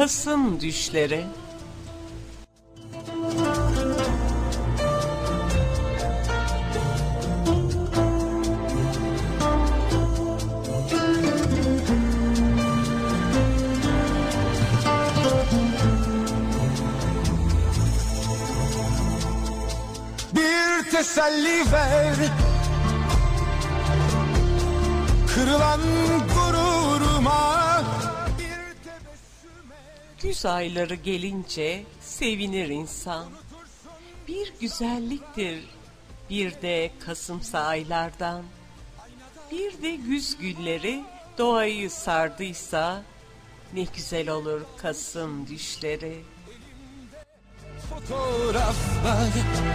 Kasım düşleri. Bir teselli ver, kırılan gururuma. Güz ayları gelince sevinir insan. Bir güzelliktir bir de Kasımsa aylardan. Bir de güz gülleri doğayı sardıysa ne güzel olur Kasım düşleri. Fotoğraflar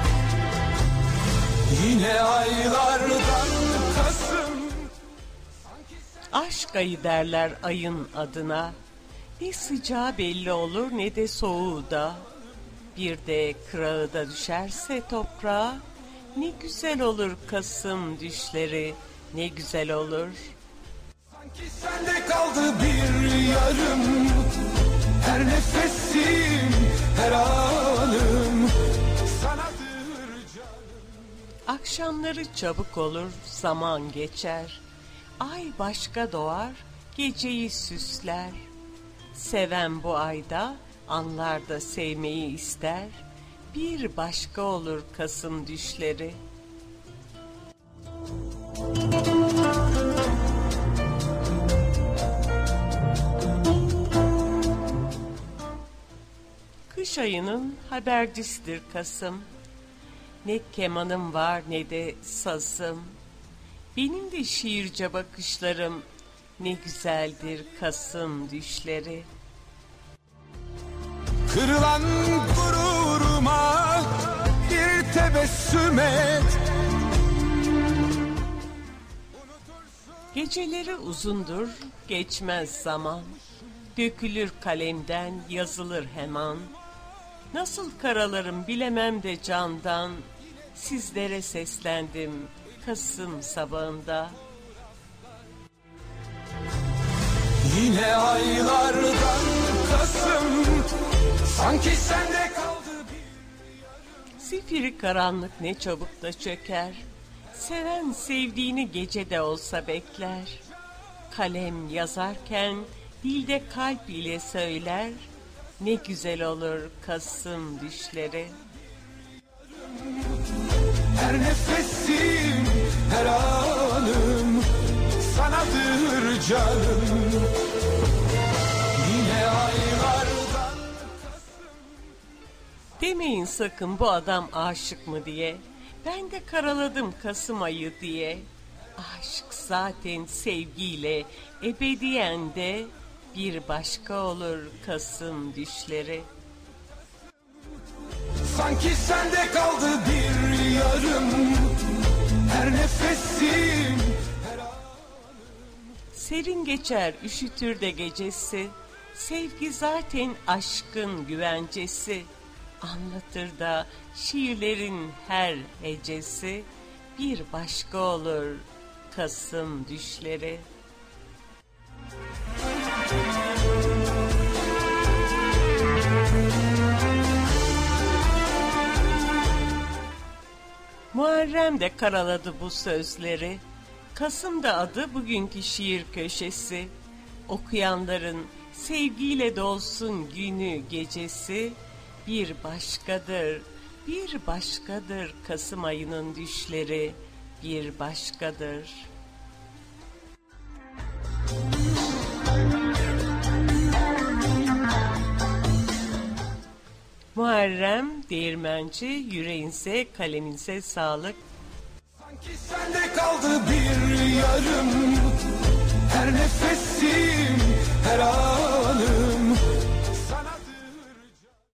yine aylardan Kasım. Aşk ayı derler ayın adına. Ne sıcağı belli olur ne de soğuğu da. Bir de kırağı da düşerse toprağa, ne güzel olur Kasım düşleri, ne güzel olur. Sanki sende kaldı bir yarım, her nefesim, her anım sanadır canım. Akşamları çabuk olur, zaman geçer. Ay başka doğar, geceyi süsler. Seven bu ayda anlar da sevmeyi ister. Bir başka olur Kasım düşleri. Kış ayının habercisidir Kasım. Ne kemanım var ne de sazım. Benim de şiirce bakışlarım, ne güzeldir Kasım düşleri. Kırılan gururuma bir tebessüm et. Geceleri uzundur, geçmez zaman. Dökülür kalemden, yazılır hemen. Nasıl karalarım bilemem de candan. Sizlere seslendim Kasım sabahında. Yine aylardan Kasım, sanki sende kaldı bir... Zifiri karanlık ne çabuk da çöker. Seven sevdiğini gecede olsa bekler. Kalem yazarken dilde kalp ile söyler. Ne güzel olur Kasım düşleri. Her nefesim, her anım sanadır canım. Yine aylardan Demeyin sakın bu adam aşık mı diye. Ben de karaladım Kasım ayı diye. Aşk zaten sevgiyle ebediyen de bir başka olur Kasım düşleri. sanki sende kaldı bir yarım, her nefesim, her anım. Serin geçer üşütür de gecesi. Sevgi zaten aşkın güvencesi. Anlatır da şiirlerin her hecesi. Bir başka olur Kasım düşleri. Muharrem de karaladı bu sözleri. Kasım da adı bugünkü şiir köşesi. Okuyanların sevgiyle dolsun günü gecesi. Bir başkadır, bir başkadır Kasım ayının düşleri. Bir başkadır. Muharrem Değirmenci, yüreğinize, kaleminize sağlık. Sanki sende kaldı bir yarım, her nefesim, her anım